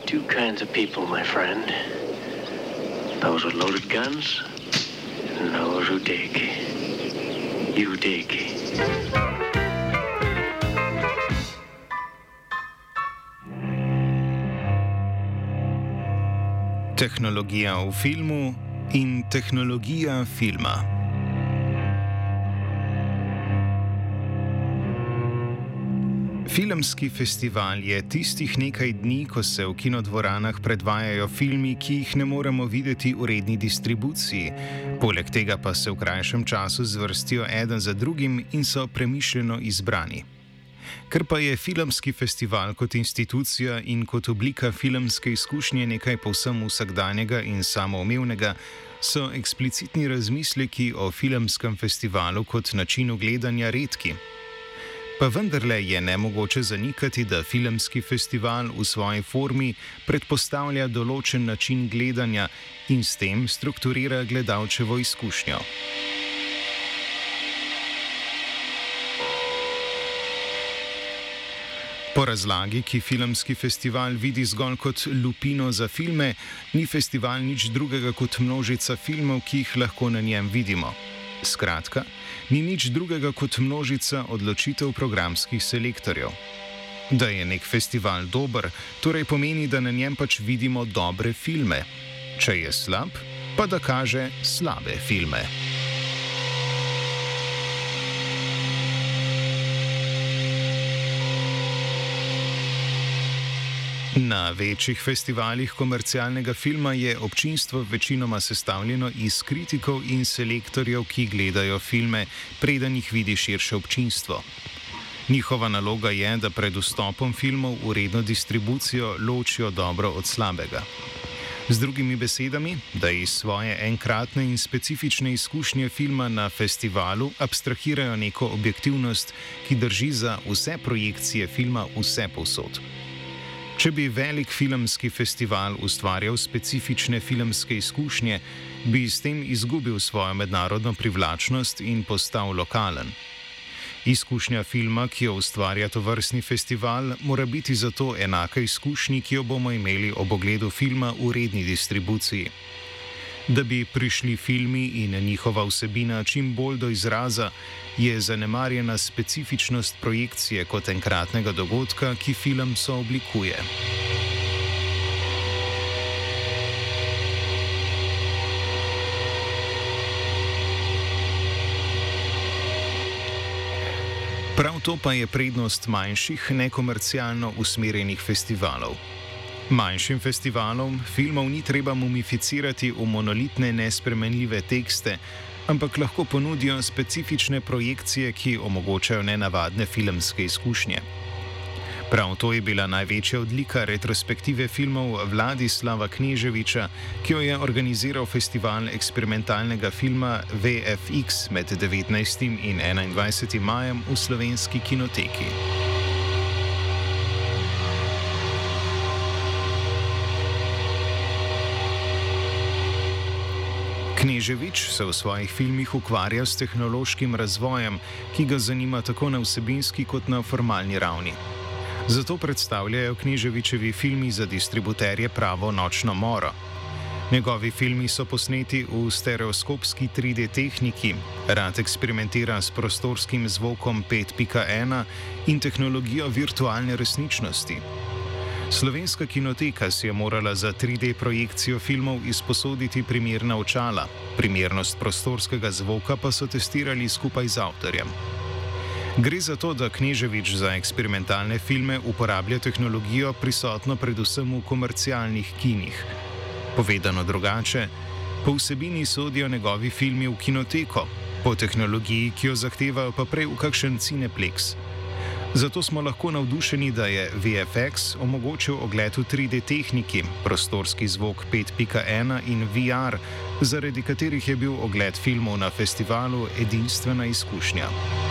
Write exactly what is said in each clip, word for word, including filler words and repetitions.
two kinds of people, my friend. Those with loaded guns and those who dig. You dig. Tehnologija v filmu in tehnologija filma. Filmski festival je tistih nekaj dni, ko se v kinodvoranah predvajajo filmi, ki jih ne moremo videti v redni distribuciji. Poleg tega pa se v krajšem času zvrstijo eden za drugim in so premišljeno izbrani. Ker pa je filmski festival kot institucija in kot oblika filmske izkušnje nekaj povsem vsakdanjega in samoumevnega, so eksplicitni razmisleki o filmskem festivalu kot načinu gledanja redki. Pa vendarle je nemogoče zanikati, da filmski festival v svoji formi predpostavlja določen način gledanja in s tem strukturira gledalčevo izkušnjo. Po razlagi, ki filmski festival vidi zgolj kot lupino za filme, ni festival nič drugega kot množica filmov, ki jih lahko na njem vidimo. Skratka, ni nič drugega kot množica odločitev programskih selektorjev. Da je nek festival dober, torej pomeni, da na njem pač vidimo dobre filme. Če je slab, pa da kaže slabe filme. Na večjih festivalih komercialnega filma je občinstvo večinoma sestavljeno iz kritikov in selektorjev, ki gledajo filme, preden jih vidi širše občinstvo. Njihova naloga je, da pred vstopom filmov v redno distribucijo ločijo dobro od slabega. Z drugimi besedami, da iz svoje enkratne in specifične izkušnje filma na festivalu abstrahirajo neko objektivnost, ki drži za vse projekcije filma vse povsod. Če bi velik filmski festival ustvarjal specifične filmske izkušnje, bi s tem izgubil svojo mednarodno privlačnost in postal lokalen. Izkušnja filma, ki jo ustvarja tovrstni festival, mora biti zato enaka izkušnji, ki jo bomo imeli ob ogledu filma v redni distribuciji. Da bi prišli filmi in njihova vsebina čim bolj do izraza, je zanemarjena specifičnost projekcije kot enkratnega dogodka, ki film sooblikuje. Prav to pa je prednost manjših, nekomercialno usmerjenih festivalov. Manjšim festivalom filmov ni treba mumificirati v monolitne, nespremenljive tekste, ampak lahko ponudijo specifične projekcije, ki omogočajo nenavadne filmske izkušnje. Prav to je bila največja odlika retrospektive filmov Vladislava Kneževiča, ki jo je organiziral Festival eksperimentalnega filma V F X med devetnajstim in enaindvajsetim majem v Slovenski kinoteki. Kneževič se v svojih filmih ukvarja s tehnološkim razvojem, ki ga zanima tako na vsebinski kot na formalni ravni. Zato predstavljajo Kneževičevi filmi za distributerje pravo nočno moro. Njegovi filmi so posneti v stereoskopski tri D tehniki, rad eksperimentira s prostorskim zvokom pet pika ena in tehnologijo virtualne resničnosti. Slovenska kinoteka si je morala za tri D projekcijo filmov izposoditi primerna očala, primernost prostorskega zvoka pa so testirali skupaj z avtorjem. Gre za to, da Kneževič za eksperimentalne filme uporablja tehnologijo prisotno predvsem v komercialnih kinih. Povedano drugače, po vsebini sodijo njegovi filmi v kinoteko, po tehnologiji, ki jo zahtevajo pa prej v kakšen Cineplex. Zato smo lahko navdušeni, da je V F X omogočil ogled v tri D tehniki, prostorski zvok pet pika ena in V R, zaradi katerih je bil ogled filmov na festivalu edinstvena izkušnja.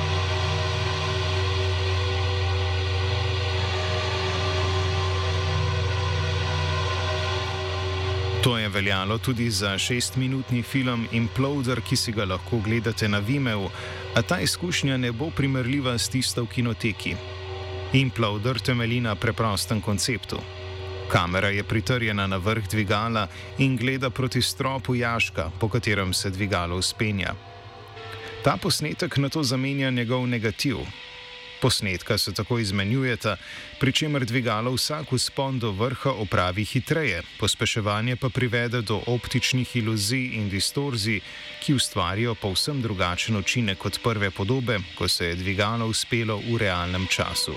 To je veljalo tudi za šestminutni film Imploder, ki si ga lahko gledate na Vimeu, a ta izkušnja ne bo primerljiva s tisto v kinoteki. Imploder temelji na preprostem konceptu. Kamera je pritrjena na vrh dvigala in gleda proti stropu jaška, po katerem se dvigalo vzpenja. Ta posnetek nato zamenja njegov negativ. Posnetka se tako izmenjujeta, pri čemer dvigalo vsak vzpon do vrha opravi hitreje, pospeševanje pa privede do optičnih iluzij in distorzij, ki ustvarijo povsem drugačen učinek kot prve podobe, ko se je dvigalo vzpelo v realnem času.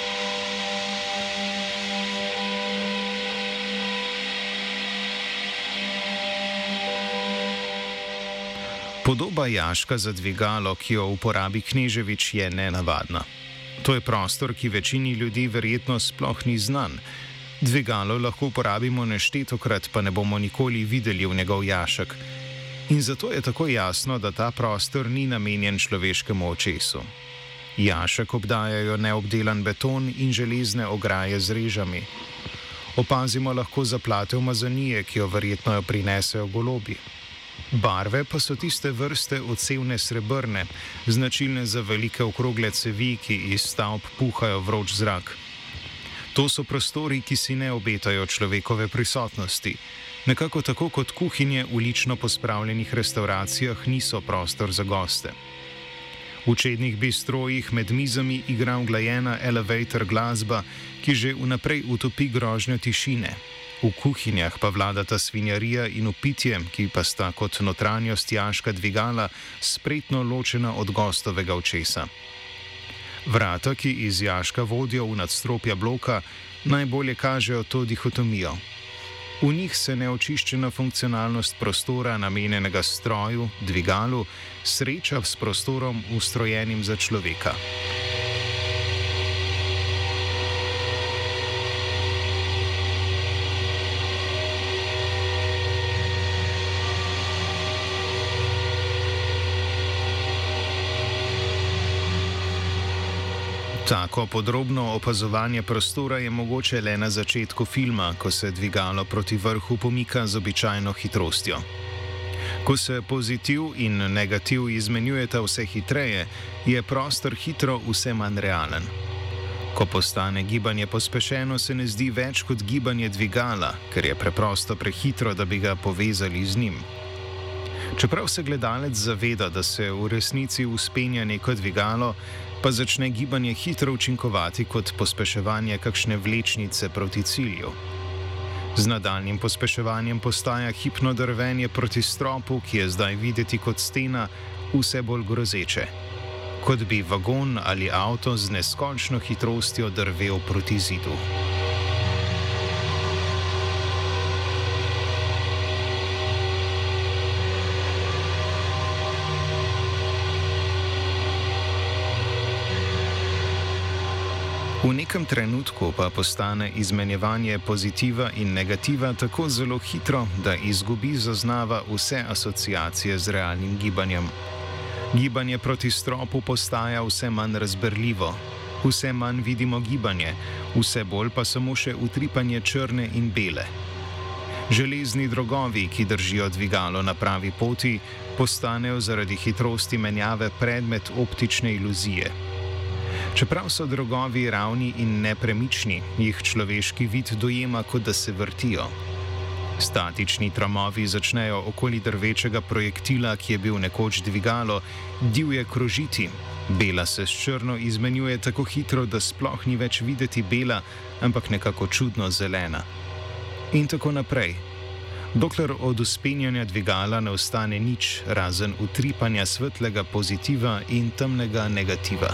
Podoba jaška za dvigalo, ki jo uporabi Kneževič, je nenavadna. To je prostor, ki večini ljudi verjetno sploh ni znan. Dvigalo lahko uporabimo neštetokrat, pa ne bomo nikoli videli v njegov jašek. In zato je tako jasno, da ta prostor ni namenjen človeškemu očesu. Jašek obdajajo neobdelan beton in železne ograje z režami. Opazimo lahko zaplate umazanije, ki jo verjetno prinesejo golobi. Barve pa so tiste vrste odsevne srebrne, značilne za velike okrogle cevi, ki iz stavb puhajo vroč zrak. To so prostori, ki si ne obetajo človekove prisotnosti. Nekako tako kot kuhinje v lično pospravljenih restavracijah niso prostor za goste. V učednih bistrojih med mizami igra uglajena elevator glasba, ki že vnaprej utopi grožnjo tišine. V kuhinjah pa vladata svinjarija in upitje, ki pa sta kot notranjost jaška dvigala spretno ločena od gostovega očesa. Vrata, ki iz jaška vodijo v nadstropja bloka, najbolje kažejo to dihotomijo. V njih se neočiščena funkcionalnost prostora, namenjenega stroju, dvigalu, sreča s prostorom, ustrojenim za človeka. Tako podrobno opazovanje prostora je mogoče le na začetku filma, ko se dvigalo proti vrhu pomika z običajno hitrostjo. Ko se pozitiv in negativ izmenjujeta vse hitreje, je prostor hitro vse manj realen. Ko postane gibanje pospešeno, se ne zdi več kot gibanje dvigala, ker je preprosto prehitro, da bi ga povezali z njim. Čeprav se gledalec zaveda, da se v resnici vzpenja neko dvigalo, pa začne gibanje hitro učinkovati kot pospeševanje kakšne vlečnice proti cilju. Z nadaljnjim pospeševanjem postaja hipno drvenje proti stropu, ki je zdaj videti kot stena, vse bolj grozeče. Kot bi vagon ali avto z neskončno hitrostjo drvel proti zidu. V nekem trenutku pa postane izmenjevanje pozitiva in negativa tako zelo hitro, da izgubi zaznava vse asociacije z realnim gibanjem. Gibanje proti stropu postaja vse manj razberljivo, vse manj vidimo gibanje, vse bolj pa samo še utripanje črne in bele. Železni drogovi, ki držijo dvigalo na pravi poti, postanejo zaradi hitrosti menjave predmet optične iluzije. Čeprav so drogovi ravni in nepremični, jih človeški vid dojema, kot da se vrtijo. Statični tramovi začnejo okoli drvečega projektila, ki je bil nekoč dvigalo, divje krožiti. Bela se s črno izmenjuje tako hitro, da sploh ni več videti bela, ampak nekako čudno zelena. In tako naprej. Dokler od vzpenjanja dvigala ne ostane nič, razen utripanja svetlega pozitiva in temnega negativa.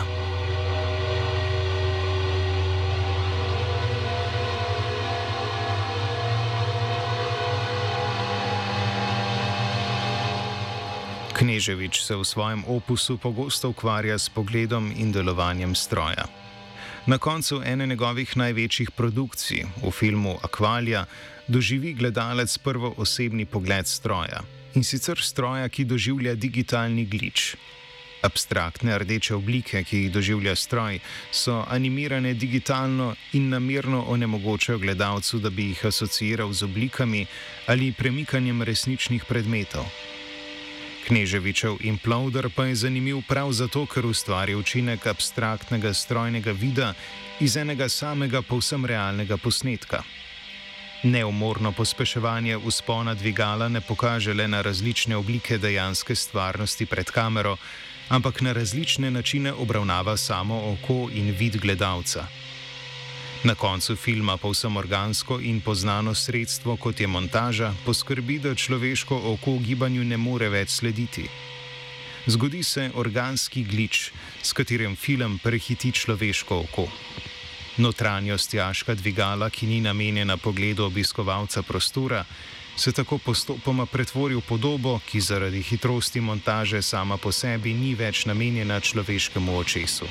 Kneževič se v svojem opusu pogosto ukvarja s pogledom in delovanjem stroja. Na koncu ene njegovih največjih produkcij, v filmu Akvalija, doživi gledalec prvoosebni pogled stroja. In sicer stroja, ki doživlja digitalni glič. Abstraktne rdeče oblike, ki jih doživlja stroj, so animirane digitalno in namerno onemogočajo gledalcu, da bi jih asociiral z oblikami ali premikanjem resničnih predmetov. Kneževičev Imploder pa je zanimiv prav zato, ker ustvari učinek abstraktnega strojnega vida iz enega samega povsem realnega posnetka. Neumorno pospeševanje vzpona dvigala ne pokaže le na različne oblike dejanske stvarnosti pred kamero, ampak na različne načine obravnava samo oko in vid gledalca. Na koncu filma povsem organsko in poznano sredstvo, kot je montaža, poskrbi, da človeško oko gibanju ne more več slediti. Zgodi se organski glič, s katerim film prehiti človeško oko. Notranjost jaška dvigala, ki ni namenjena pogledu obiskovalca prostora, se tako postopoma pretvori v podobo, ki zaradi hitrosti montaže sama po sebi ni več namenjena človeškemu očesu.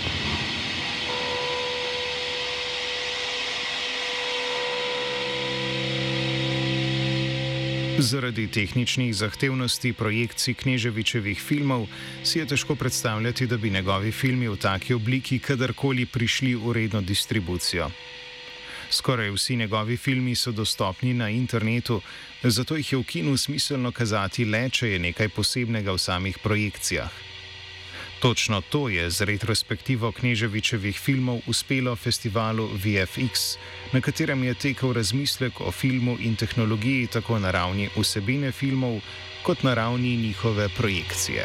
Zaradi tehničnih zahtevnosti projekcij Kneževičevih filmov si je težko predstavljati, da bi njegovi filmi v taki obliki kadarkoli prišli v redno distribucijo. Skoraj vsi njegovi filmi so dostopni na internetu, zato jih je v kinu smiselno kazati le, če je nekaj posebnega v samih projekcijah. Točno to je z retrospektivo Kneževičevih filmov uspelo festivalu V F X, na katerem je tekel razmislek o filmu in tehnologiji tako na ravni vsebine filmov, kot na ravni njihove projekcije.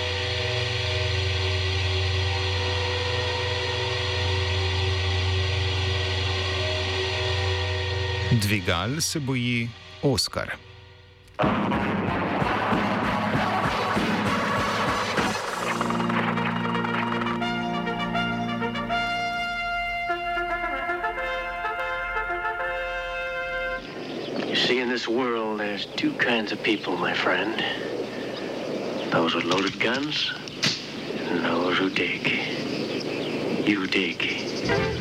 Dvigal se boji Oskar. See, in this world, there's two kinds of people, my friend. Those with loaded guns, and those who dig. You dig.